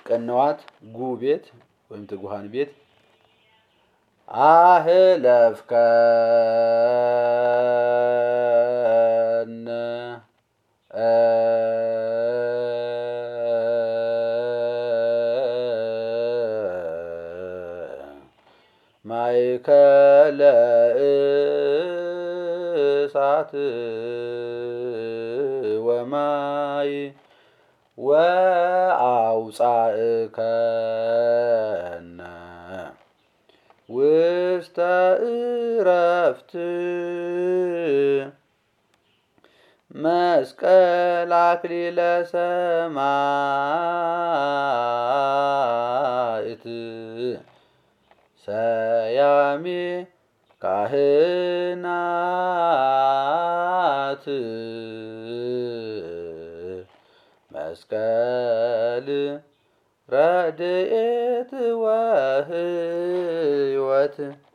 ቅንዋት ጉ ቤት ወይም ትጉሃን ቤት አህለፍከነ ማእከለ እሳት ወማይ ወአውፃእከነ ውስተ ዕረፍት መስቀል አክሊለ ሰማዕት ሰያሜ ካህናት መስቀል ረድኤት ወሕይወት